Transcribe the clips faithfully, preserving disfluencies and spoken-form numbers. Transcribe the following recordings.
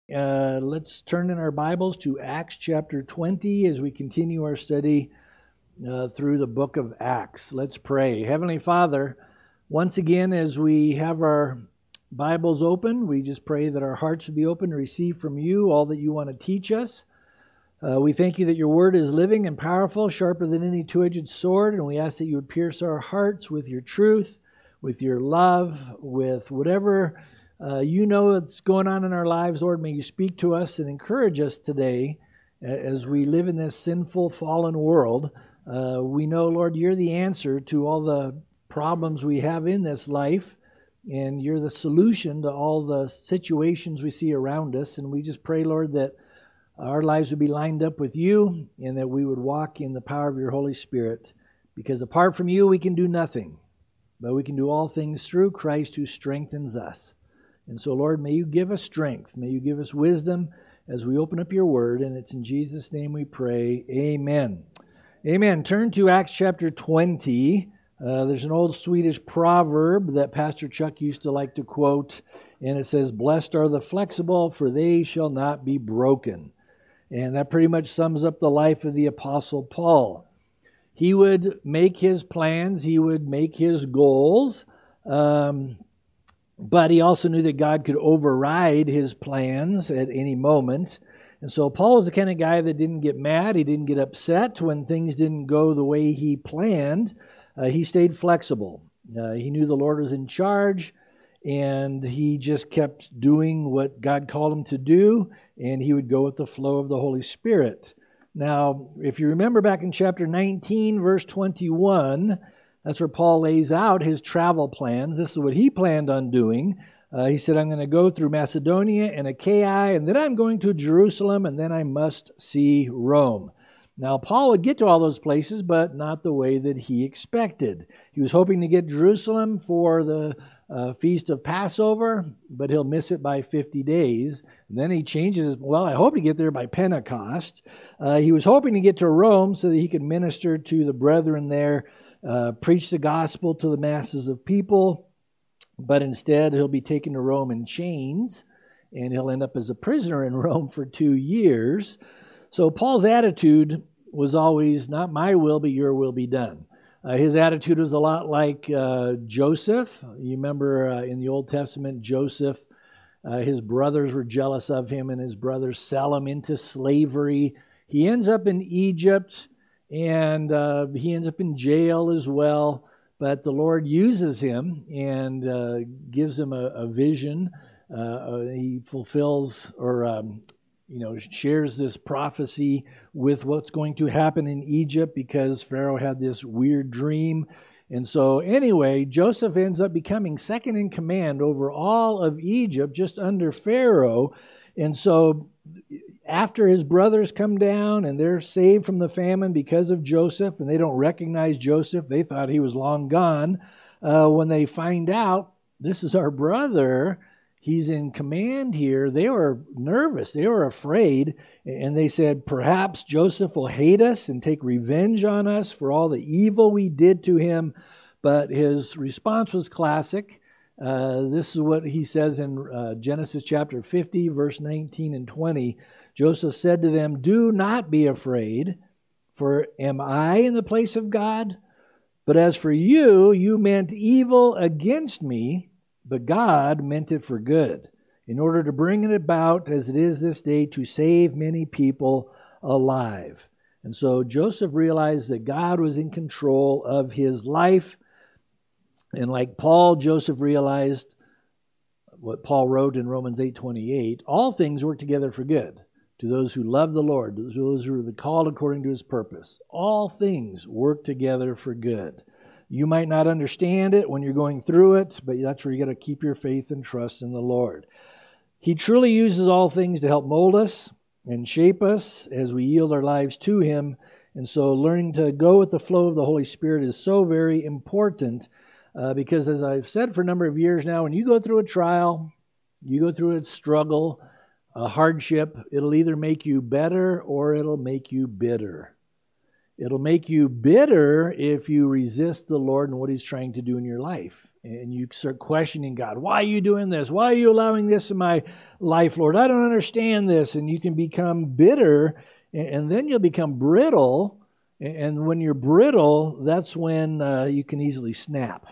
Uh, let's turn in our Bibles to Acts chapter twenty as we continue our study uh, through the book of Acts. Let's pray. Heavenly Father, once again as we have our Bibles open, we just pray that our hearts would be open to receive from you all that you want to teach us. Uh, we thank you that your word is living and powerful, sharper than any two-edged sword, and we ask that you would pierce our hearts with your truth, with your love, with whatever Uh, you know what's going on in our lives, Lord. May you speak to us and encourage us today as we live in this sinful, fallen world. Uh, we know, Lord, you're the answer to all the problems we have in this life, and you're the solution to all the situations we see around us. And we just pray, Lord, that our lives would be lined up with you and that we would walk in the power of your Holy Spirit. Because apart from you, we can do nothing, but we can do all things through Christ who strengthens us. And so, Lord, may you give us strength. May you give us wisdom as we open up your word. And it's in Jesus' name we pray. Amen. Amen. Turn to Acts chapter twenty. Uh, there's an old Swedish proverb that Pastor Chuck used to like to quote. And it says, "Blessed are the flexible, for they shall not be broken." And that pretty much sums up the life of the Apostle Paul. He would make his plans. He would make his goals. Um... But he also knew that God could override his plans at any moment. And so Paul was the kind of guy that didn't get mad. He didn't get upset when things didn't go the way he planned. Uh, he stayed flexible. Uh, he knew the Lord was in charge, and he just kept doing what God called him to do, and he would go with the flow of the Holy Spirit. Now, if you remember back in chapter nineteen, verse twenty-one, that's where Paul lays out his travel plans. This is what he planned on doing. Uh, he said, I'm going to go through Macedonia and Achaia, and then I'm going to Jerusalem, and then I must see Rome. Now, Paul would get to all those places, but not the way that he expected. He was hoping to get Jerusalem for the uh, Feast of Passover, but he'll miss it by fifty days. And then he changes, well, I hope to get there by Pentecost. Uh, he was hoping to get to Rome so that he could minister to the brethren there, Uh, preach the gospel to the masses of people, but instead he'll be taken to Rome in chains, and he'll end up as a prisoner in Rome for two years. So Paul's attitude was always, not my will, but your will be done. Uh, his attitude was a lot like uh, Joseph. You remember uh, in the Old Testament, Joseph, uh, his brothers were jealous of him, and his brothers sell him into slavery. He ends up in Egypt, and uh, he ends up in jail as well, but the Lord uses him and uh, gives him a, a vision. Uh, he fulfills or, um, you know, shares this prophecy with what's going to happen in Egypt because Pharaoh had this weird dream. And so anyway, Joseph ends up becoming second in command over all of Egypt, just under Pharaoh. And so after his brothers come down and they're saved from the famine because of Joseph, and they don't recognize Joseph, they thought he was long gone. Uh, when they find out, this is our brother, he's in command here, they were nervous, they were afraid, and they said, perhaps Joseph will hate us and take revenge on us for all the evil we did to him. But his response was classic. Uh, this is what he says in uh, Genesis chapter fifty, verse nineteen and twenty. Joseph said to them, "Do not be afraid, for am I in the place of God? But as for you, you meant evil against me, but God meant it for good, in order to bring it about as it is this day, to save many people alive." And so Joseph realized that God was in control of his life. And like Paul, Joseph realized what Paul wrote in Romans eight twenty-eight, all things work together for good to those who love the Lord, to those who are called according to his purpose. All things work together for good. You might not understand it when you're going through it, but that's where you got to keep your faith and trust in the Lord. He truly uses all things to help mold us and shape us as we yield our lives to him. And so learning to go with the flow of the Holy Spirit is so very important. Uh, because as I've said for a number of years now, when you go through a trial, you go through a struggle, a hardship, it'll either make you better or it'll make you bitter. It'll make you bitter if you resist the Lord and what he's trying to do in your life. And you start questioning God. Why are you doing this? Why are you allowing this in my life, Lord? I don't understand this. And you can become bitter, and then you'll become brittle. And when you're brittle, that's when uh, you can easily snap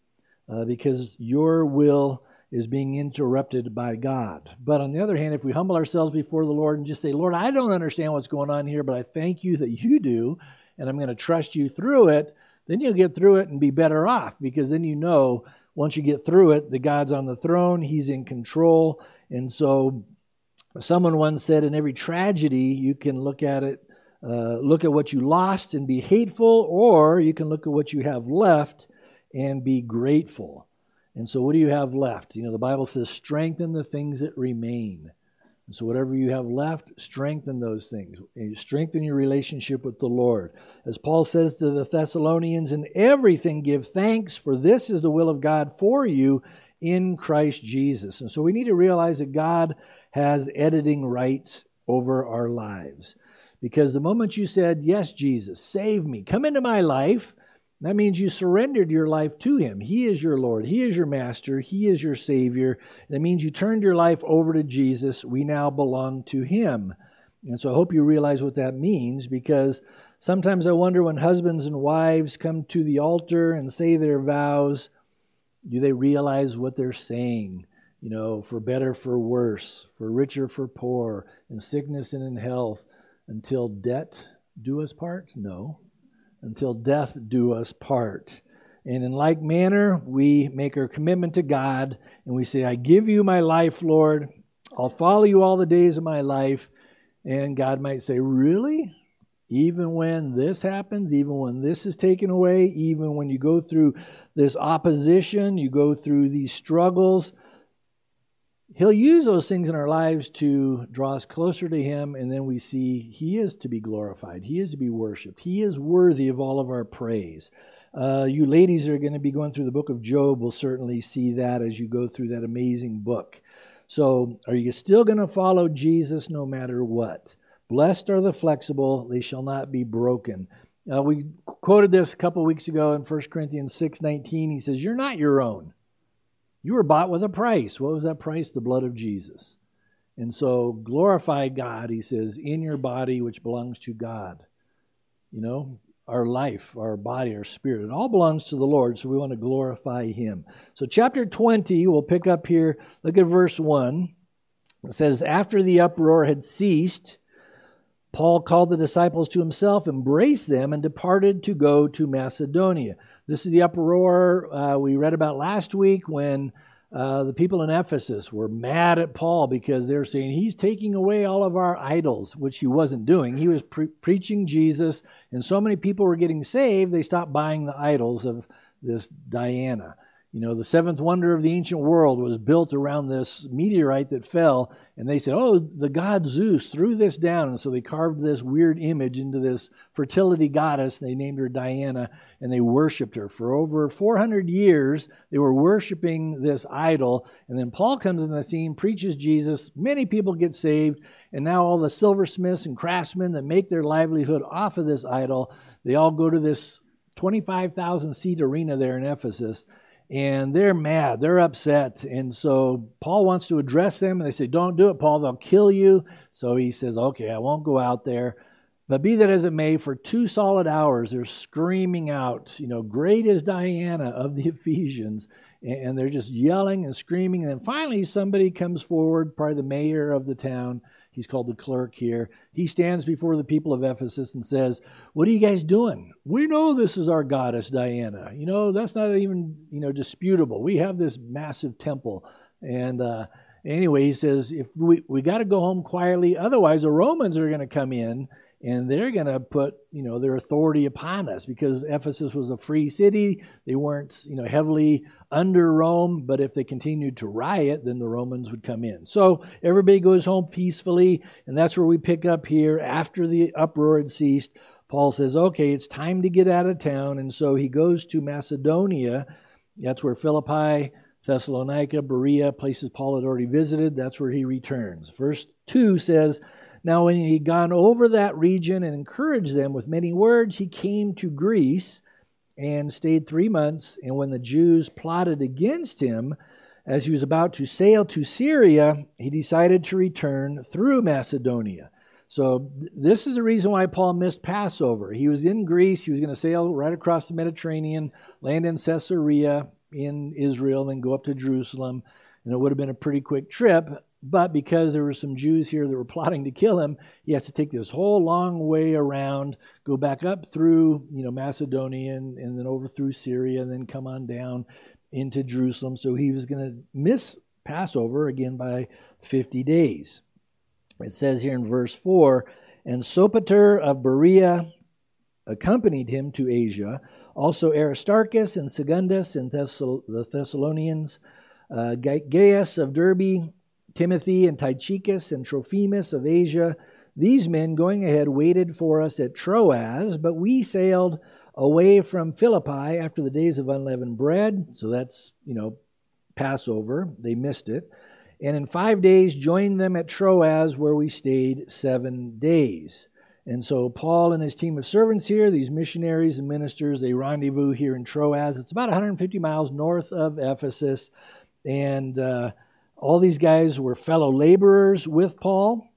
uh, because your will is being interrupted by God. But on the other hand, if we humble ourselves before the Lord and just say, Lord, I don't understand what's going on here, but I thank you that you do, and I'm going to trust you through it, then you'll get through it and be better off, because then you know once you get through it, that God's on the throne, He's in control. And so someone once said, in every tragedy, you can look at it, uh, look at what you lost and be hateful, or you can look at what you have left and be grateful. And so what do you have left? You know, the Bible says, strengthen the things that remain. And so whatever you have left, strengthen those things. Strengthen your relationship with the Lord. As Paul says to the Thessalonians, in everything give thanks, for this is the will of God for you in Christ Jesus. And so we need to realize that God has editing rights over our lives. Because the moment you said, yes, Jesus, save me, come into my life, that means you surrendered your life to Him. He is your Lord. He is your Master. He is your Savior. That means you turned your life over to Jesus. We now belong to Him. And so I hope you realize what that means, because sometimes I wonder when husbands and wives come to the altar and say their vows, do they realize what they're saying? You know, for better, for worse, for richer, for poor, in sickness and in health, until death do us part? No. Until death do us part. And in like manner, we make our commitment to God, and we say, I give you my life, Lord. I'll follow you all the days of my life. And God might say, really? Even when this happens, even when this is taken away, even when you go through this opposition, you go through these struggles, He'll use those things in our lives to draw us closer to Him, and then we see He is to be glorified. He is to be worshipped. He is worthy of all of our praise. Uh, you ladies that are going to be going through the book of Job will certainly see that as you go through that amazing book. So, are you still going to follow Jesus no matter what? Blessed are the flexible, they shall not be broken. Uh, we quoted this a couple weeks ago in First Corinthians six nineteen. He says, you're not your own. You were bought with a price. What was that price? The blood of Jesus. And so glorify God, he says, in your body which belongs to God. You know, our life, our body, our spirit, it all belongs to the Lord, so we want to glorify Him. So chapter twenty, we'll pick up here. Look at verse one. It says, after the uproar had ceased, Paul called the disciples to himself, embraced them, and departed to go to Macedonia. This is the uproar uh, we read about last week when uh, the people in Ephesus were mad at Paul because they're saying he's taking away all of our idols, which he wasn't doing. He was pre- preaching Jesus, and so many people were getting saved, they stopped buying the idols of this Diana. You know, the seventh wonder of the ancient world was built around this meteorite that fell, and they said, oh, the god Zeus threw this down, and so they carved this weird image into this fertility goddess, and they named her Diana, and they worshipped her. For over four hundred years, they were worshiping this idol, and then Paul comes in the scene, preaches Jesus, many people get saved, and now all the silversmiths and craftsmen that make their livelihood off of this idol, they all go to this twenty-five thousand seat arena there in Ephesus, and they're mad, they're upset. And so Paul wants to address them, and they say, don't do it, Paul, they'll kill you. So he says, okay, I won't go out there. But be that as it may, for two solid hours, they're screaming out, you know, great is Diana of the Ephesians. And they're just yelling and screaming. And then finally somebody comes forward, probably the mayor of the town. He's called the clerk here. He stands before the people of Ephesus and says, what are you guys doing? We know this is our goddess, Diana. You know, that's not even, you know, disputable. We have this massive temple. And uh, anyway, he says, if we, we got to go home quietly. Otherwise, the Romans are going to come in and they're going to put, you know, their authority upon us, because Ephesus was a free city. They weren't, you know, heavily under Rome, but if they continued to riot, then the Romans would come in. So everybody goes home peacefully, and that's where we pick up here. After the uproar had ceased, Paul says, okay, it's time to get out of town, and so he goes to Macedonia. That's where Philippi, Thessalonica, Berea, places Paul had already visited, that's where he returns. Verse two says, now when he had gone over that region and encouraged them with many words, he came to Greece, and stayed three months. And when the Jews plotted against him, as he was about to sail to Syria, he decided to return through Macedonia. So this is the reason why Paul missed Passover. He was in Greece. He was going to sail right across the Mediterranean, land in Caesarea in Israel, then go up to Jerusalem. And it would have been a pretty quick trip. But because there were some Jews here that were plotting to kill him, he has to take this whole long way around, go back up through, you know, Macedonia and, and then over through Syria and then come on down into Jerusalem. So he was going to miss Passover again by fifty days. It says here in verse four, and Sopater of Berea accompanied him to Asia, also Aristarchus and Secundus and Thessal- the Thessalonians, uh, Gaius of Derbe, Timothy and Tychicus and Trophimus of Asia. These men going ahead waited for us at Troas, but we sailed away from Philippi after the days of unleavened bread. So that's, you know, Passover. They missed it. And in five days joined them at Troas, where we stayed seven days. And so Paul and his team of servants here, these missionaries and ministers, they rendezvous here in Troas. It's about one hundred fifty miles north of Ephesus. And uh, all these guys were fellow laborers with Paul.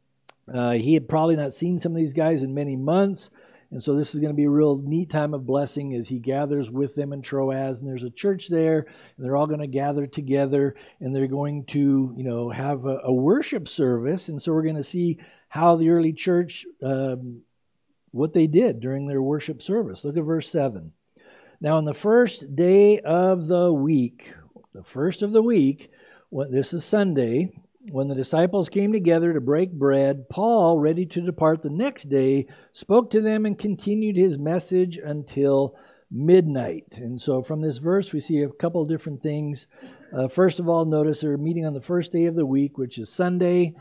Uh, he had probably not seen some of these guys in many months. And so this is going to be a real neat time of blessing as he gathers with them in Troas. And there's a church there, and they're all going to gather together, and they're going to, you know, have a, a worship service. And so we're going to see how the early church, um, what they did during their worship service. Look at verse seven. Now, on the first day of the week, the first of the week, when, this is Sunday, when the disciples came together to break bread, Paul, ready to depart the next day, spoke to them and continued his message until midnight. And so from this verse, we see a couple of different things. Uh, first of all, notice they're meeting on the first day of the week, which is Sunday.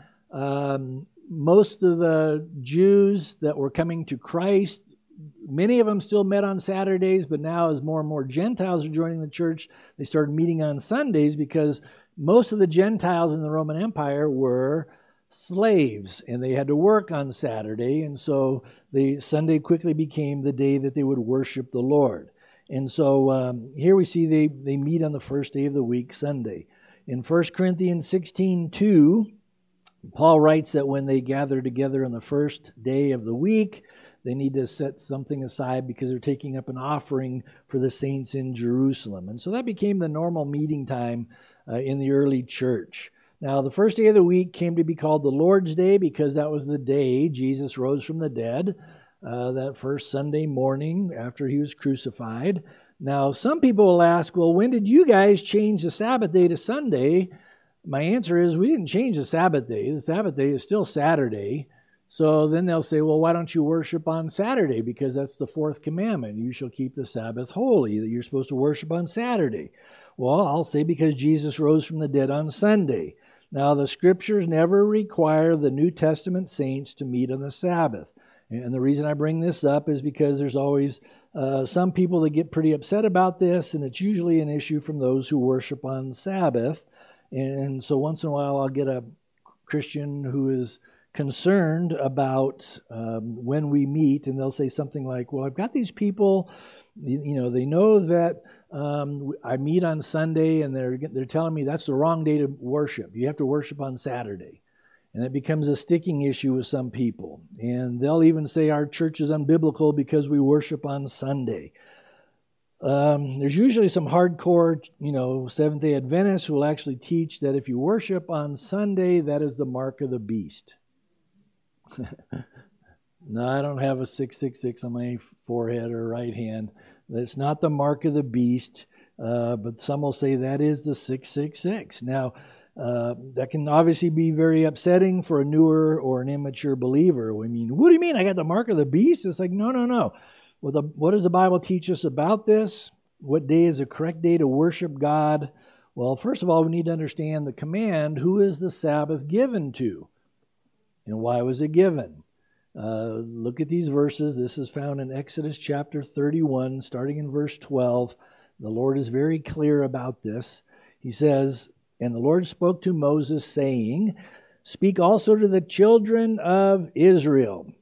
Um, most of the Jews that were coming to Christ, many of them still met on Saturdays, but now as more and more Gentiles are joining the church, they started meeting on Sundays because most of the Gentiles in the Roman Empire were slaves, and they had to work on Saturday, and so the Sunday quickly became the day that they would worship the Lord. And so um, here we see they, they meet on the first day of the week, Sunday. In First Corinthians sixteen two, Paul writes that when they gather together on the first day of the week, they need to set something aside because they're taking up an offering for the saints in Jerusalem. And so that became the normal meeting time uh, in the early church. Now, the first day of the week came to be called the Lord's Day because that was the day Jesus rose from the dead, uh, that first Sunday morning after he was crucified. Now, some people will ask, well, when did you guys change the Sabbath day to Sunday? My answer is we didn't change the Sabbath day. The Sabbath day is still Saturday. So then they'll say, well, why don't you worship on Saturday? Because that's the fourth commandment. You shall keep the Sabbath holy, that you're supposed to worship on Saturday. Well, I'll say because Jesus rose from the dead on Sunday. Now, the Scriptures never require the New Testament saints to meet on the Sabbath. And the reason I bring this up is because there's always uh, some people that get pretty upset about this, and it's usually an issue from those who worship on Sabbath. And so once in a while I'll get a Christian who is concerned about um, when we meet, and they'll say something like, well, I've got these people, you know, they know that um, I meet on Sunday, and they're they're telling me that's the wrong day to worship. You have to worship on Saturday. And it becomes a sticking issue with some people. And they'll even say our church is unbiblical because we worship on Sunday. Um, there's usually some hardcore, you know, Seventh-day Adventists who will actually teach that if you worship on Sunday, that is the mark of the beast. No, I don't have a six six six on my forehead or right hand. That's not the mark of the beast, uh, but some will say that is the six six six. Now, uh, that can obviously be very upsetting for a newer or an immature believer. I mean, what do you mean I got the mark of the beast? It's like, no, no, no. Well, the, what does the Bible teach us about this? What day is the correct day to worship God? Well, first of all, we need to understand the command, who is the Sabbath given to? And why was it given? Uh, look at these verses. This is found in Exodus chapter thirty-one, starting in verse twelve. The Lord is very clear about this. He says, and the Lord spoke to Moses, saying, speak also to the children of Israel,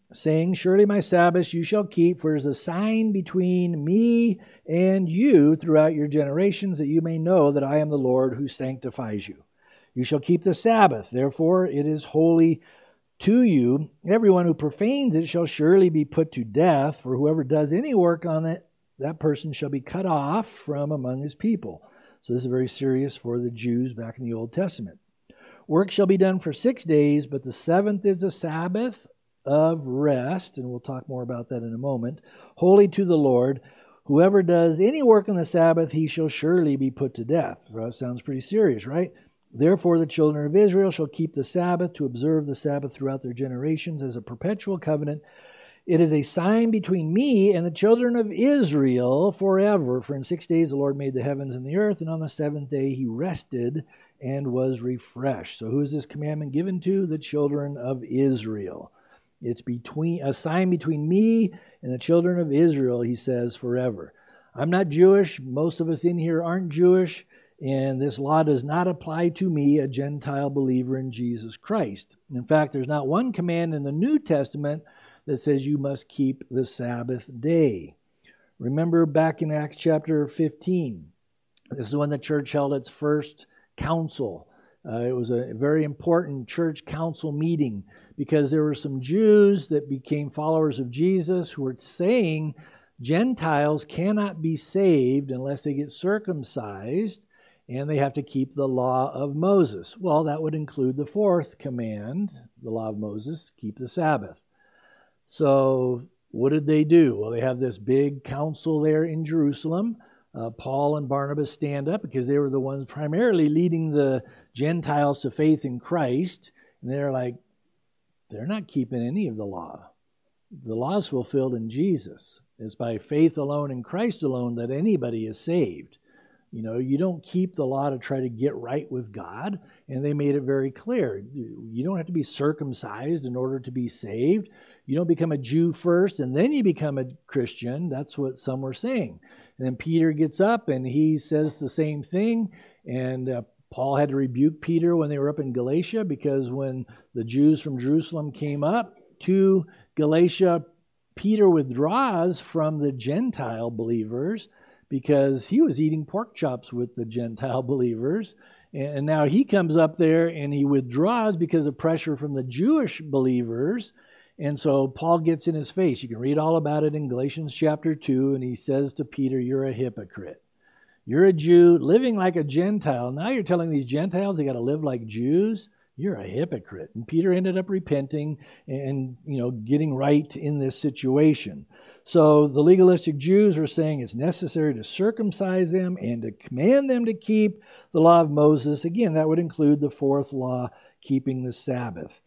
saying, Surely my Sabbaths you shall keep, for it is a sign between me and you throughout your generations, that you may know that I am the Lord who sanctifies you. You shall keep the Sabbath, therefore it is holy to you. Everyone who profanes it shall surely be put to death, for whoever does any work on it, that person shall be cut off from among his people. So this is very serious for the Jews back in the Old Testament. Work shall be done for six days, but the seventh is a Sabbath of rest, and we'll talk more about that in a moment, holy to the Lord. Whoever does any work on the Sabbath, he shall surely be put to death. Well, that sounds pretty serious, right? Therefore the children of Israel shall keep the Sabbath to observe the Sabbath throughout their generations as a perpetual covenant. It is a sign between me and the children of Israel forever. For in six days the Lord made the heavens and the earth, and on the seventh day he rested and was refreshed. So who is this commandment given to? The children of Israel. It's between a sign between me and the children of Israel, he says, forever. I'm not Jewish. Most of us in here aren't Jewish. And this law does not apply to me, a Gentile believer in Jesus Christ. In fact, there's not one command in the New Testament that says you must keep the Sabbath day. Remember back in Acts chapter fifteen, this is when the church held its first council. Uh, it was a very important church council meeting because there were some Jews that became followers of Jesus who were saying Gentiles cannot be saved unless they get circumcised, and they have to keep the law of Moses. Well, that would include the fourth command, the law of Moses, keep the Sabbath. So what did they do? Well, they have this big council there in Jerusalem. Uh, Paul and Barnabas stand up because they were the ones primarily leading the Gentiles to faith in Christ. And they're like, they're not keeping any of the law. The law is fulfilled in Jesus. It's by faith alone in Christ alone that anybody is saved. You know, you don't keep the law to try to get right with God. And they made it very clear. You don't have to be circumcised in order to be saved. You don't become a Jew first and then you become a Christian. That's what some were saying. And then Peter gets up and he says the same thing. And uh, Paul had to rebuke Peter when they were up in Galatia, because when the Jews from Jerusalem came up to Galatia, Peter withdraws from the Gentile believers because he was eating pork chops with the Gentile believers. And now he comes up there and he withdraws because of pressure from the Jewish believers. And so Paul gets in his face. You can read all about it in Galatians chapter two, and he says to Peter, you're a hypocrite. You're a Jew living like a Gentile. Now you're telling these Gentiles they got to live like Jews? You're a hypocrite. And Peter ended up repenting and, you know, getting right in this situation. So the legalistic Jews were saying it's necessary to circumcise them and to command them to keep the law of Moses. Again, that would include the fourth law, keeping the Sabbath.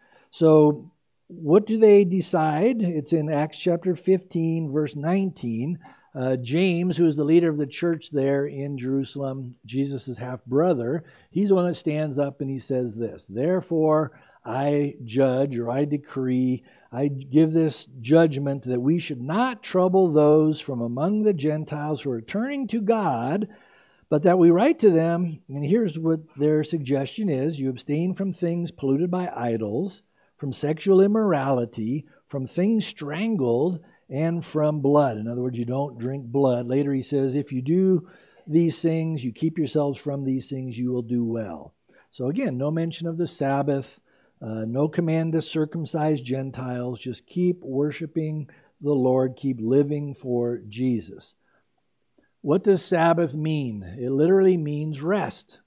So what do they decide? It's in Acts chapter fifteen, verse nineteen. Uh, James, who is the leader of the church there in Jerusalem, Jesus' half-brother, he's the one that stands up and he says this, Therefore I judge, or I decree, I give this judgment that we should not trouble those from among the Gentiles who are turning to God, but that we write to them, and here's what their suggestion is, you abstain from things polluted by idols, from sexual immorality, from things strangled, and from blood. In other words, you don't drink blood. Later he says, if you do these things, you keep yourselves from these things, you will do well. So again, no mention of the Sabbath, uh, no command to circumcise Gentiles, just keep worshiping the Lord, keep living for Jesus. What does Sabbath mean? It literally means rest.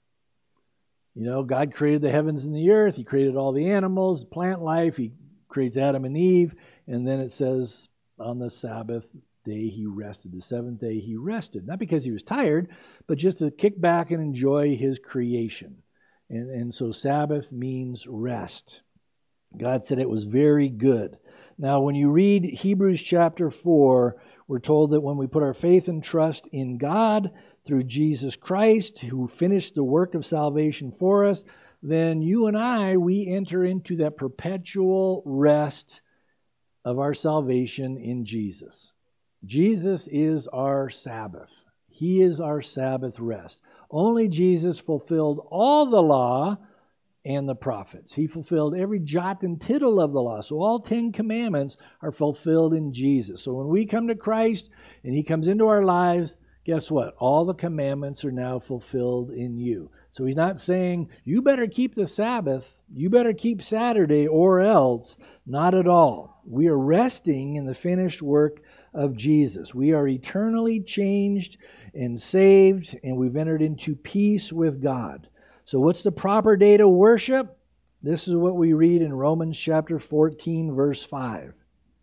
You know, God created the heavens and the earth. He created all the animals, plant life. He creates Adam and Eve. And then it says, on the Sabbath day he rested. The seventh day he rested. Not because he was tired, but just to kick back and enjoy his creation. And, and so Sabbath means rest. God said it was very good. Now, when you read Hebrews chapter four, we're told that when we put our faith and trust in God through Jesus Christ, who finished the work of salvation for us, then you and I, we enter into that perpetual rest of our salvation in Jesus. Jesus is our Sabbath. He is our Sabbath rest. Only Jesus fulfilled all the law and the prophets. He fulfilled every jot and tittle of the law. So all Ten Commandments are fulfilled in Jesus. So when we come to Christ and He comes into our lives, guess what? All the commandments are now fulfilled in you. So He's not saying, you better keep the Sabbath, you better keep Saturday, or else. Not at all. We are resting in the finished work of Jesus. We are eternally changed and saved, and we've entered into peace with God. So what's the proper day to worship? This is what we read in Romans chapter fourteen, verse five.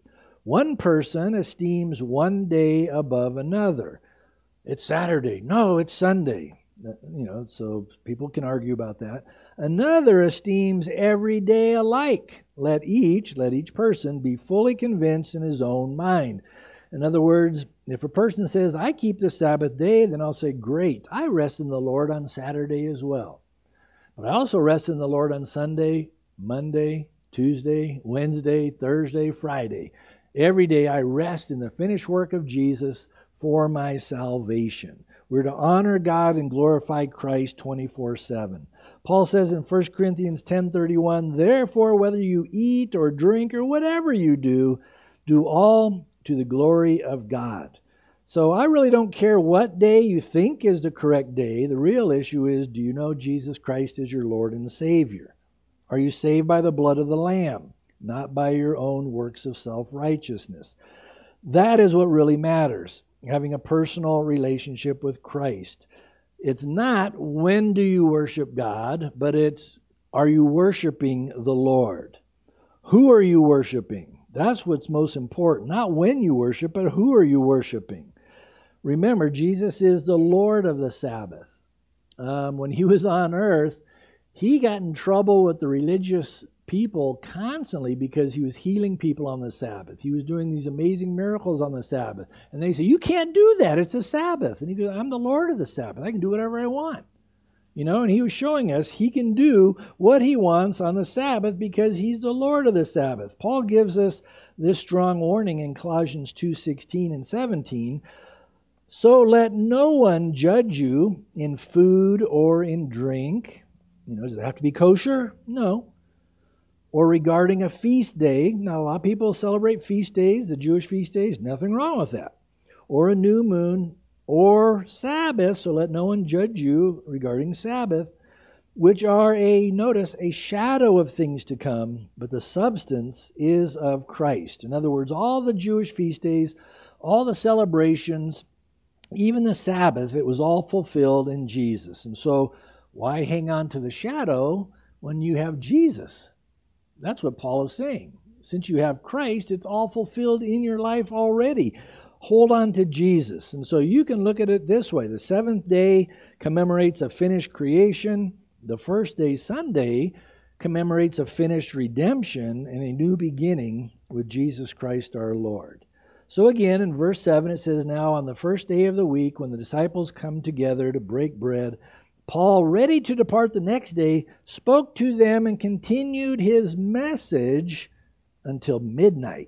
One person esteems one day above another. It's Saturday. No, it's Sunday. You know, so people can argue about that. Another esteems every day alike. Let each, let each person be fully convinced in his own mind. In other words, if a person says, I keep the Sabbath day, then I'll say, great, I rest in the Lord on Saturday as well. But I also rest in the Lord on Sunday, Monday, Tuesday, Wednesday, Thursday, Friday. Every day I rest in the finished work of Jesus for my salvation. We're to honor God and glorify Christ twenty-four seven. Paul says in First Corinthians ten thirty-one, therefore, whether you eat or drink or whatever you do, do all to the glory of God. So I really don't care what day you think is the correct day. The real issue is, do you know Jesus Christ is your Lord and Savior? Are you saved by the blood of the Lamb, not by your own works of self-righteousness? That is what really matters, having a personal relationship with Christ. It's not when do you worship God, but it's are you worshiping the Lord? Who are you worshiping? That's what's most important. Not when you worship, but who are you worshiping? Remember, Jesus is the Lord of the Sabbath. Um, when He was on earth, He got in trouble with the religious people constantly because He was healing people on the Sabbath. He was doing these amazing miracles on the Sabbath. And they say, you can't do that. It's a Sabbath. And He goes, I'm the Lord of the Sabbath. I can do whatever I want. You know, and He was showing us He can do what He wants on the Sabbath because He's the Lord of the Sabbath. Paul gives us this strong warning in Colossians two sixteen and seventeen. So let no one judge you in food or in drink. You know, does it have to be kosher? No. Or regarding a feast day. Now, a lot of people celebrate feast days, the Jewish feast days. Nothing wrong with that. Or a new moon. Or Sabbath, so let no one judge you regarding Sabbath, which are a, notice, a shadow of things to come, but the substance is of Christ. In other words, all the Jewish feast days, all the celebrations, even the Sabbath, it was all fulfilled in Jesus. And so, why hang on to the shadow when you have Jesus? That's what Paul is saying. Since you have Christ, it's all fulfilled in your life already. Hold on to Jesus. And so you can look at it this way. The seventh day commemorates a finished creation. The first day, Sunday, commemorates a finished redemption and a new beginning with Jesus Christ our Lord. So again, in verse seven, it says, now on the first day of the week, when the disciples come together to break bread, Paul, ready to depart the next day, spoke to them and continued his message until midnight.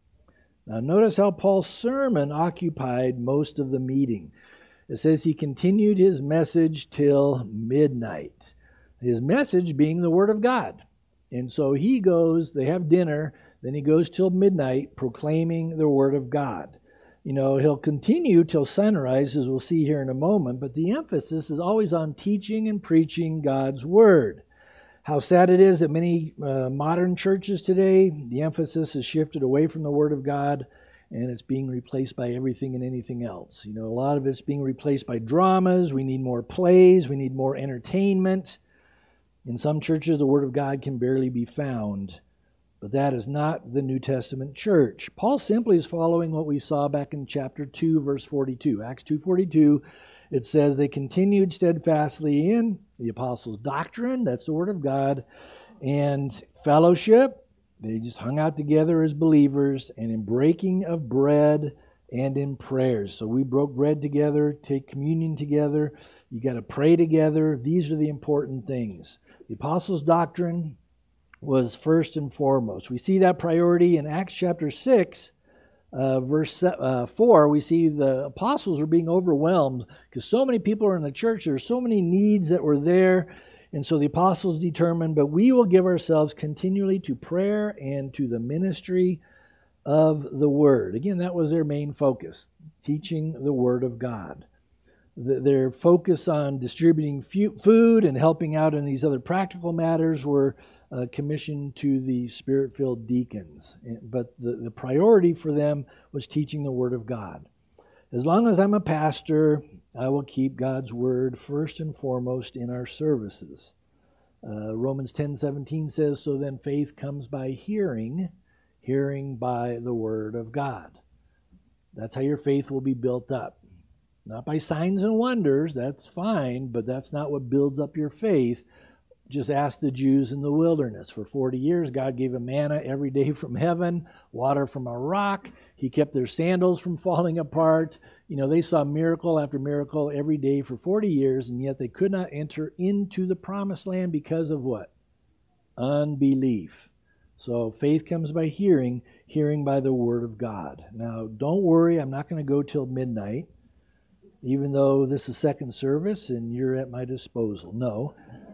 Now notice how Paul's sermon occupied most of the meeting. It says he continued his message till midnight. His message being the Word of God. And so he goes, they have dinner, then he goes till midnight proclaiming the Word of God. You know, he'll continue till sunrise, as we'll see here in a moment, but the emphasis is always on teaching and preaching God's Word. How sad it is that many uh, modern churches today, the emphasis is shifted away from the Word of God, and it's being replaced by everything and anything else. You know, a lot of it's being replaced by dramas. We need more plays. We need more entertainment. In some churches, the Word of God can barely be found, but that is not the New Testament church. Paul simply is following what we saw back in chapter two, verse forty-two. Acts two forty-two, it says, they continued steadfastly in the apostles' doctrine, that's the Word of God, and fellowship. They just hung out together as believers, and in breaking of bread and in prayers. So we broke bread together, take communion together. You got to pray together. These are the important things. The apostles' doctrine was first and foremost. We see that priority in Acts chapter six, uh, verse uh, four. We see the apostles were being overwhelmed because so many people are in the church. There are so many needs that were there. And so the apostles determined, but we will give ourselves continually to prayer and to the ministry of the Word. Again, that was their main focus, teaching the Word of God. Their focus on distributing food and helping out in these other practical matters were uh, commissioned to the Spirit-filled deacons. But the, the priority for them was teaching the Word of God. As long as I'm a pastor, I will keep God's Word first and foremost in our services. Uh, Romans ten seventeen says, so then faith comes by hearing, hearing by the Word of God. That's how your faith will be built up. Not by signs and wonders, that's fine, but that's not what builds up your faith. Just ask the Jews in the wilderness. For forty years, God gave them manna every day from heaven, water from a rock. He kept their sandals from falling apart. You know, they saw miracle after miracle every day for forty years, and yet they could not enter into the promised land because of what? Unbelief. So faith comes by hearing, hearing by the Word of God. Now, don't worry, I'm not going to go till midnight, even though this is second service and you're at my disposal. No.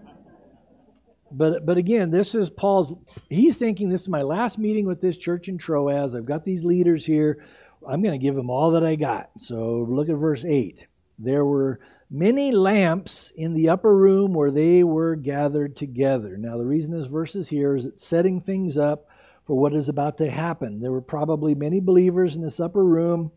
But but again, this is Paul's, he's thinking this is my last meeting with this church in Troas. I've got these leaders here. I'm going to give them all that I got. So look at verse eight. There were many lamps in the upper room where they were gathered together. Now the reason this verse is here is it's setting things up for what is about to happen. There were probably many believers in this upper room,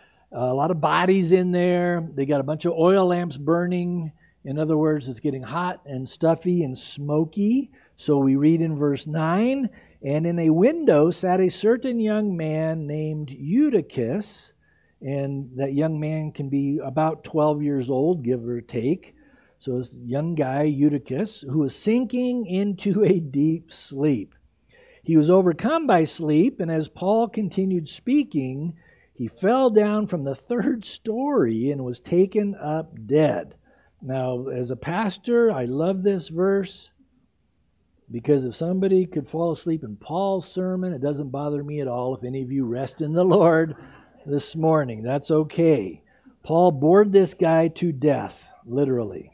a lot of bodies in there. They got a bunch of oil lamps burning. In other words, it's getting hot and stuffy and smoky. So we read in verse nine, and in a window sat a certain young man named Eutychus, and that young man can be about twelve years old, give or take. So this young guy, Eutychus, who was sinking into a deep sleep. He was overcome by sleep, and as Paul continued speaking, he fell down from the third story and was taken up dead. Now, as a pastor, I love this verse because if somebody could fall asleep in Paul's sermon, it doesn't bother me at all if any of you rest in the Lord this morning. That's okay. Paul bored this guy to death, literally.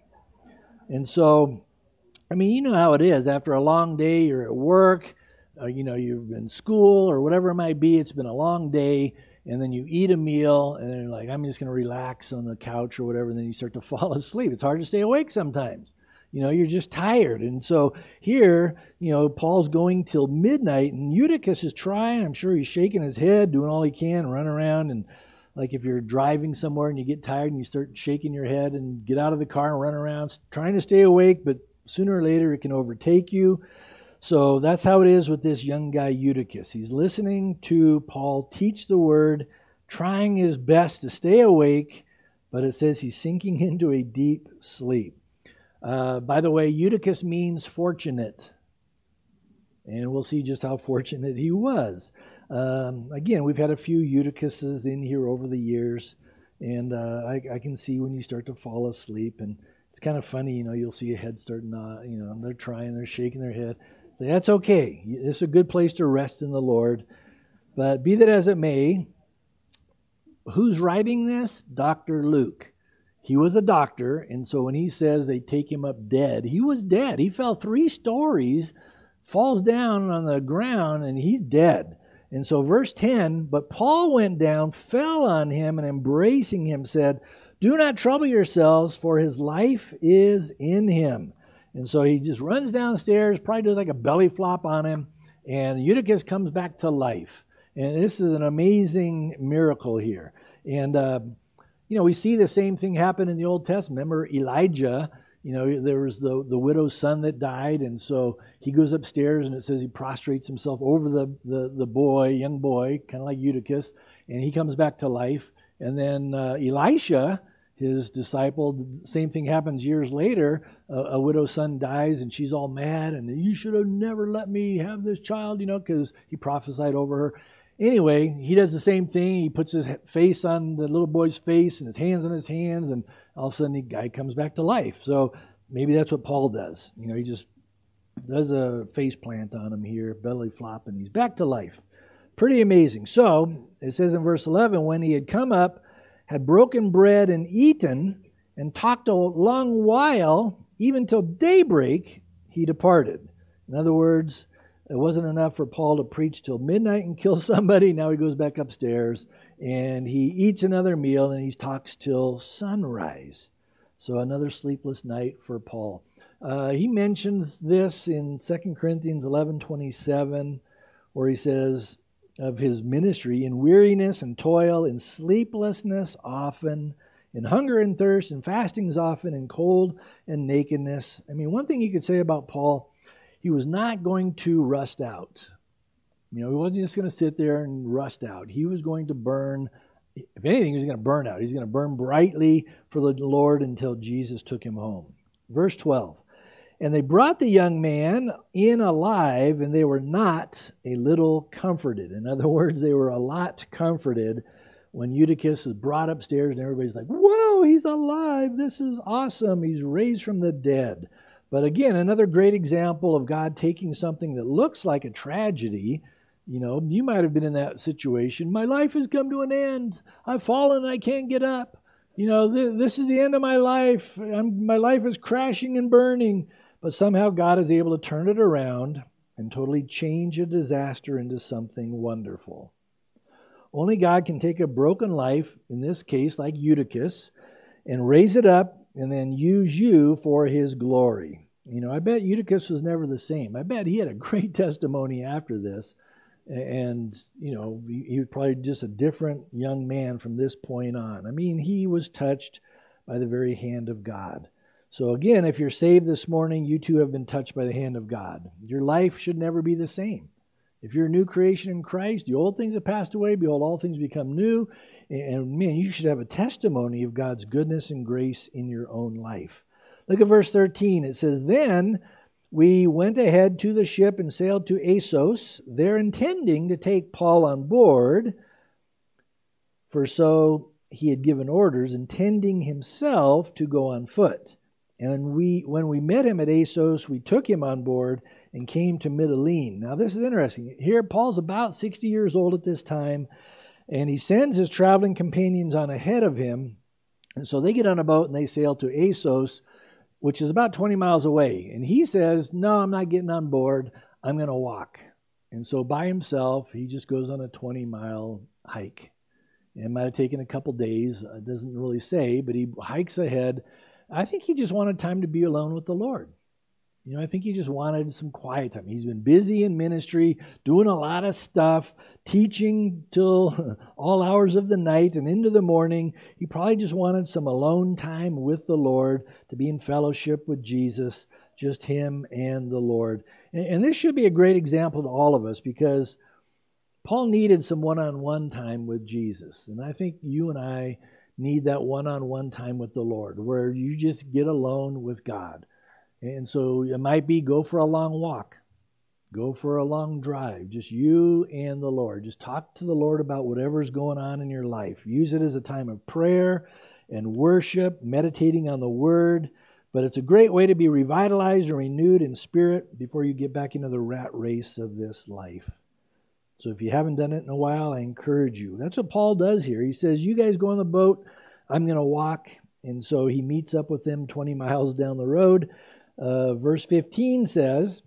And so, I mean, you know how it is. After a long day, you're at work, or, you know, you've been in school or whatever it might be. It's been a long day. And then you eat a meal, and then you're like, I'm just going to relax on the couch or whatever, and then you start to fall asleep. It's hard to stay awake sometimes. You know, you're just tired. And so here, you know, Paul's going till midnight, and Eutychus is trying. I'm sure he's shaking his head, doing all he can, run around. And like if you're driving somewhere and you get tired and you start shaking your head and get out of the car and run around, trying to stay awake, but sooner or later it can overtake you. So that's how it is with this young guy Eutychus. He's listening to Paul teach the word, trying his best to stay awake, but it says he's sinking into a deep sleep. Uh, by the way, Eutychus means fortunate. And we'll see just how fortunate he was. Um, again, we've had a few Eutychuses in here over the years, and uh, I, I can see when you start to fall asleep, and it's kind of funny, you know, you'll see a head start nod, you know, they're trying, they're shaking their head. So that's okay. This is a good place to rest in the Lord. But be that as it may, who's writing this? Doctor Luke. He was a doctor, and so when he says they take him up dead, he was dead. He fell three stories, falls down on the ground, and he's dead. And so verse ten, but Paul went down, fell on him, and embracing him said, do not trouble yourselves, for his life is in him. And so he just runs downstairs, probably does like a belly flop on him, and Eutychus comes back to life. And this is an amazing miracle here. And, uh, you know, we see the same thing happen in the Old Testament. Remember Elijah, you know, there was the, the widow's son that died, and so he goes upstairs, and it says he prostrates himself over the, the, the boy, young boy, kind of like Eutychus, and he comes back to life. And then uh, Elisha, his disciple, the same thing happens years later. A, a widow's son dies, and she's all mad, and you should have never let me have this child, you know, because he prophesied over her. Anyway, he does the same thing. He puts his face on the little boy's face and his hands on his hands, and all of a sudden the guy comes back to life. So maybe that's what Paul does. You know, he just does a face plant on him here, belly flop, and he's back to life. Pretty amazing. So it says in verse eleven, when he had come up, had broken bread and eaten, and talked a long while, even till daybreak he departed. In other words, it wasn't enough for Paul to preach till midnight and kill somebody. Now he goes back upstairs and he eats another meal and he talks till sunrise. So another sleepless night for Paul. Uh, he mentions this in Second Corinthians eleven twenty-seven, where he says of his ministry, in weariness and toil, in sleeplessness often, in hunger and thirst, in fastings often, in cold and nakedness. I mean, one thing you could say about Paul, he was not going to rust out. You know, he wasn't just going to sit there and rust out. He was going to burn, if anything, he was going to burn out. He's going to burn brightly for the Lord until Jesus took him home. Verse twelve, and they brought the young man in alive, and they were not a little comforted. In other words, they were a lot comforted when Eutychus was brought upstairs, and everybody's like, whoa, he's alive. This is awesome. He's raised from the dead. But again, another great example of God taking something that looks like a tragedy. You know, you might have been in that situation. My life has come to an end. I've fallen. I can't get up. You know, th- this is the end of my life. I'm, my life is crashing and burning. But somehow God is able to turn it around and totally change a disaster into something wonderful. Only God can take a broken life, in this case like Eutychus, and raise it up and then use you for His glory. You know, I bet Eutychus was never the same. I bet he had a great testimony after this. And, you know, he was probably just a different young man from this point on. I mean, he was touched by the very hand of God. So again, if you're saved this morning, you too have been touched by the hand of God. Your life should never be the same. If you're a new creation in Christ, the old things have passed away, behold, all things become new. And man, you should have a testimony of God's goodness and grace in your own life. Look at verse thirteen. It says, then we went ahead to the ship and sailed to Assos, there intending to take Paul on board, for so he had given orders, intending himself to go on foot. And we, when we met him at Assos, we took him on board and came to Mytilene. Now this is interesting. Here Paul's about sixty years old at this time, and he sends his traveling companions on ahead of him. And so they get on a boat and they sail to Assos, which is about twenty miles away. And he says, no, I'm not getting on board. I'm going to walk. And so by himself, he just goes on a twenty-mile hike. And it might have taken a couple days. It doesn't really say, but he hikes ahead. I think he just wanted time to be alone with the Lord. You know, I think he just wanted some quiet time. He's been busy in ministry, doing a lot of stuff, teaching till all hours of the night and into the morning. He probably just wanted some alone time with the Lord, to be in fellowship with Jesus, just him and the Lord. And, and this should be a great example to all of us, because Paul needed some one-on-one time with Jesus. And I think you and I need that one-on-one time with the Lord, where you just get alone with God. And so it might be go for a long walk, go for a long drive, just you and the Lord. Just talk to the Lord about whatever's going on in your life. Use it as a time of prayer and worship, meditating on the Word. But it's a great way to be revitalized and renewed in spirit before you get back into the rat race of this life. So if you haven't done it in a while, I encourage you. That's what Paul does here. He says, you guys go on the boat, I'm going to walk. And so he meets up with them twenty miles down the road. Uh, verse fifteen says,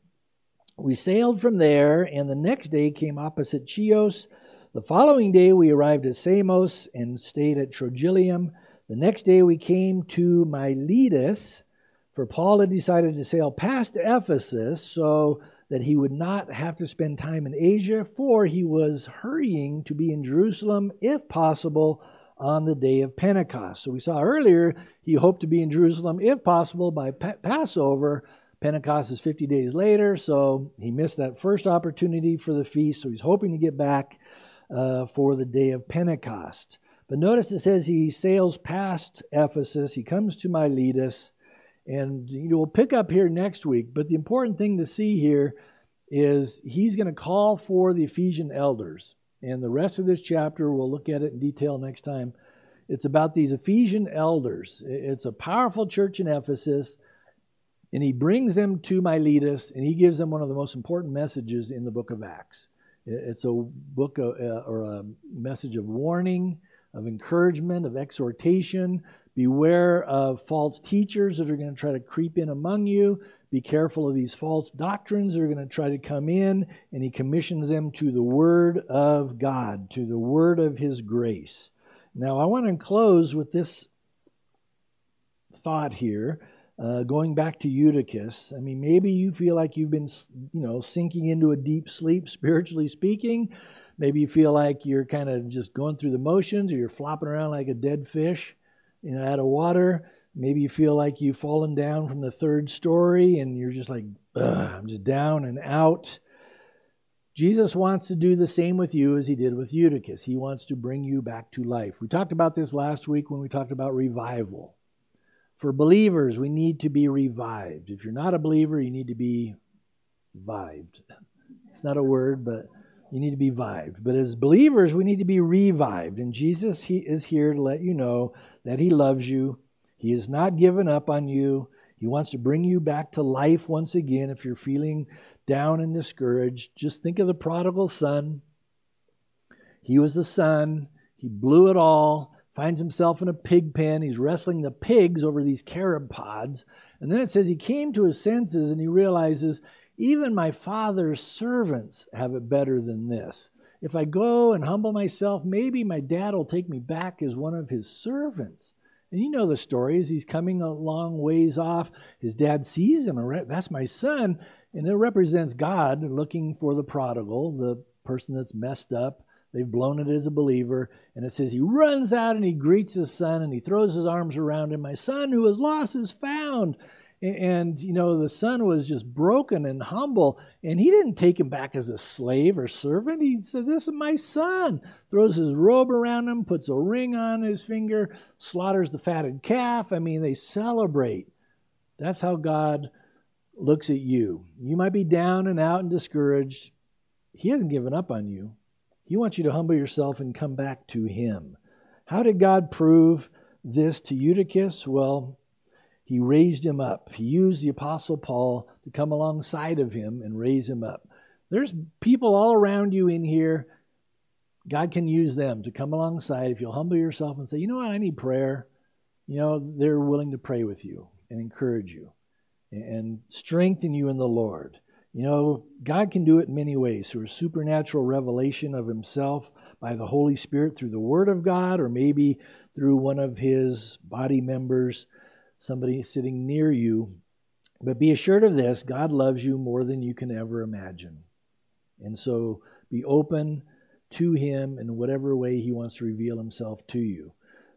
we sailed from there, and the next day came opposite Chios. The following day we arrived at Samos and stayed at Trogyllium. The next day we came to Miletus, for Paul had decided to sail past Ephesus so that he would not have to spend time in Asia, for he was hurrying to be in Jerusalem, if possible, on the day of Pentecost. So we saw earlier he hoped to be in Jerusalem, if possible, by pa- Passover. Pentecost is fifty days later, so he missed that first opportunity for the feast, so he's hoping to get back uh, for the day of Pentecost. But notice it says he sails past Ephesus, he comes to Miletus, and you know, we'll pick up here next week. But the important thing to see here is he's going to call for the Ephesian elders. And the rest of this chapter, we'll look at it in detail next time. It's about these Ephesian elders. It's a powerful church in Ephesus. And he brings them to Miletus, and he gives them one of the most important messages in the book of Acts. It's a book of, uh, or a message of warning, of encouragement, of exhortation, Beware of false teachers that are going to try to creep in among you. Be careful of these false doctrines that are going to try to come in, and he commissions them to the Word of God, to the Word of His grace. Now, I want to close with this thought here, uh, going back to Eutychus. I mean, maybe you feel like you've been, you know, sinking into a deep sleep, spiritually speaking. Maybe you feel like you're kind of just going through the motions, or you're flopping around like a dead fish, you know, out of water. Maybe you feel like you've fallen down from the third story and you're just like, I'm just down and out. Jesus wants to do the same with you as he did with Eutychus. He wants to bring you back to life. We talked about this last week when we talked about revival. For believers, we need to be revived. If you're not a believer, you need to be vived. It's not a word, but you need to be vived. But as believers, we need to be revived. And Jesus he is here to let you know that he loves you. He has not given up on you. He wants to bring you back to life once again. If you're feeling down and discouraged, just think of the prodigal son. He was the son. He blew it all, finds himself in a pig pen. He's wrestling the pigs over these carob pods. And then it says he came to his senses and he realizes, even my father's servants have it better than this. If I go and humble myself, maybe my dad will take me back as one of his servants. And you know the story. As he's coming a long ways off, his dad sees him. And that's my son. And it represents God looking for the prodigal, the person that's messed up. They've blown it as a believer. And it says he runs out and he greets his son and he throws his arms around him. My son who was lost is found. And, you know, the son was just broken and humble. And he didn't take him back as a slave or servant. He said, this is my son. Throws his robe around him, puts a ring on his finger, slaughters the fatted calf. I mean, they celebrate. That's how God looks at you. You might be down and out and discouraged. He hasn't given up on you. He wants you to humble yourself and come back to him. How did God prove this to Eutychus? Well, he raised him up. He used the Apostle Paul to come alongside of him and raise him up. There's people all around you in here. God can use them to come alongside. If you'll humble yourself and say, you know what, I need prayer. You know, they're willing to pray with you and encourage you and strengthen you in the Lord. You know, God can do it in many ways, through a supernatural revelation of himself by the Holy Spirit through the Word of God, or maybe through one of his body members, somebody sitting near you. But be assured of this, God loves you more than you can ever imagine. And so be open to him in whatever way he wants to reveal himself to you.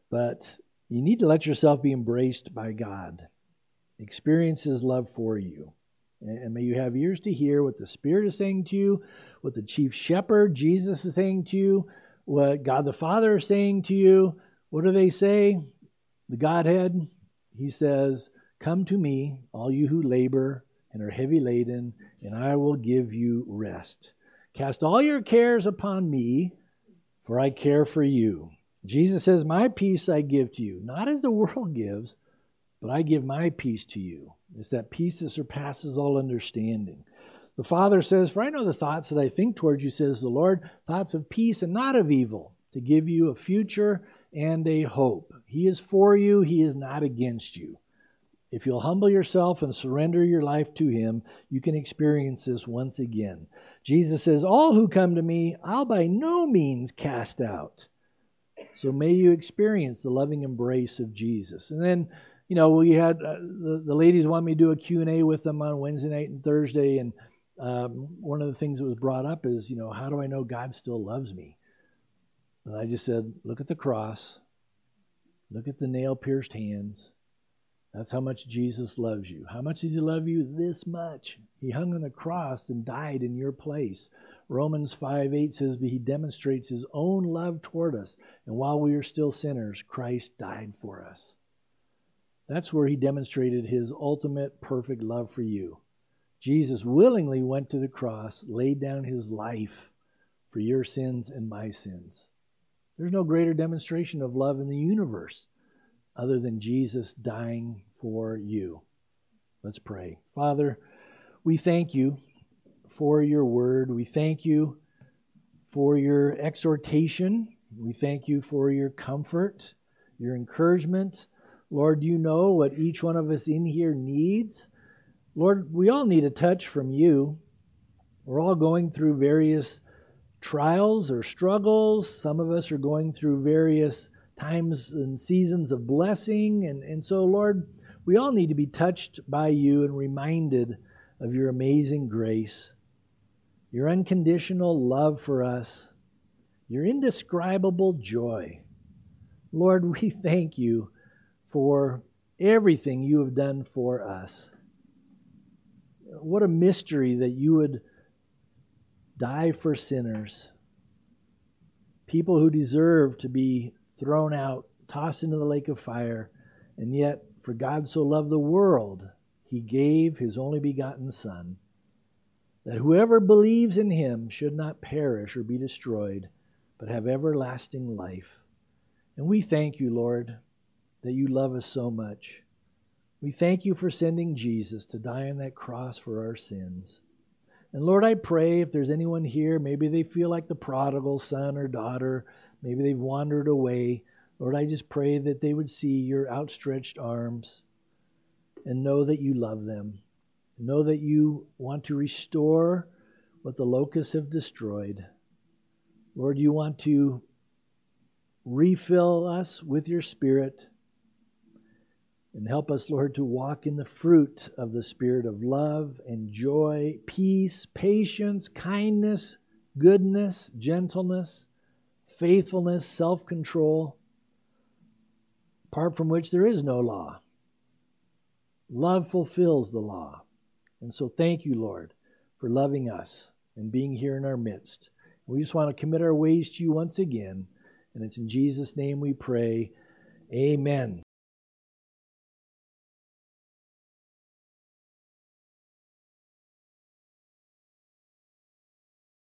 But you need to let yourself be embraced by God. Experience his love for you. And may you have ears to hear what the Spirit is saying to you, what the chief shepherd, Jesus, is saying to you, what God the Father is saying to you. What do they say? The Godhead, he says, come to me, all you who labor and are heavy laden, and I will give you rest. Cast all your cares upon me, for I care for you. Jesus says, my peace I give to you, not as the world gives, but I give my peace to you. It's that peace that surpasses all understanding. The Father says, for I know the thoughts that I think towards you, says the Lord, thoughts of peace and not of evil, to give you a future and a hope. He is for you. He is not against you. If you'll humble yourself and surrender your life to him, you can experience this once again. Jesus says, all who come to me, I'll by no means cast out. So may you experience the loving embrace of Jesus. And then, you know, we had uh, the, the ladies wanted me to do a Q and A with them on Wednesday night and Thursday. And um, one of the things that was brought up is, you know, how do I know God still loves me? And I just said, look at the cross. Look at the nail-pierced hands. That's how much Jesus loves you. How much does he love you? This much. He hung on the cross and died in your place. Romans five eight says, but he demonstrates his own love toward us. And while we are still sinners, Christ died for us. That's where he demonstrated his ultimate perfect love for you. Jesus willingly went to the cross, laid down his life for your sins and my sins. There's no greater demonstration of love in the universe other than Jesus dying for you. Let's pray. Father, we thank you for your word. We thank you for your exhortation. We thank you for your comfort, your encouragement. Lord, you know what each one of us in here needs. Lord, we all need a touch from you. We're all going through various trials or struggles. Some of us are going through various times and seasons of blessing. And, and so, Lord, we all need to be touched by you and reminded of your amazing grace, your unconditional love for us, your indescribable joy. Lord, we thank you for everything you have done for us. What a mystery that you would die for sinners, people who deserve to be thrown out, tossed into the lake of fire, and yet, for God so loved the world, he gave his only begotten Son, that whoever believes in him should not perish or be destroyed, but have everlasting life. And we thank you, Lord, that you love us so much. We thank you for sending Jesus to die on that cross for our sins. And Lord, I pray if there's anyone here, maybe they feel like the prodigal son or daughter, maybe they've wandered away. Lord, I just pray that they would see your outstretched arms and know that you love them. Know that you want to restore what the locusts have destroyed. Lord, you want to refill us with your Spirit and help us, Lord, to walk in the fruit of the Spirit of love and joy, peace, patience, kindness, goodness, gentleness, faithfulness, self-control, apart from which there is no law. Love fulfills the law. And so thank you, Lord, for loving us and being here in our midst. We just want to commit our ways to you once again. And it's in Jesus' name we pray. Amen.